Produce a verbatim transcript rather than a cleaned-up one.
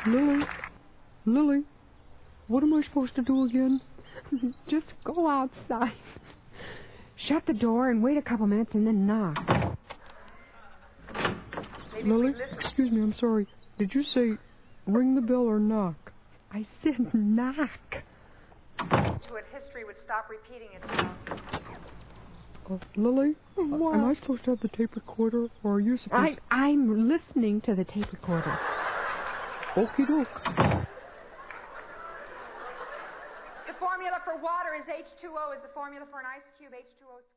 Lily? Lily? What am I supposed to do again? Just go outside. Shut the door and wait a couple minutes and then knock. Maybe Lily? Excuse me, I'm sorry. Did you say ring the bell or knock? I said knock. To it, history would stop repeating itself. Uh, Lily? What? Am I supposed to have the tape recorder, or are you supposed I, to... I'm listening to the tape recorder. Okie doke. The formula for water is H two O. Is the formula for an ice cube H two O squared?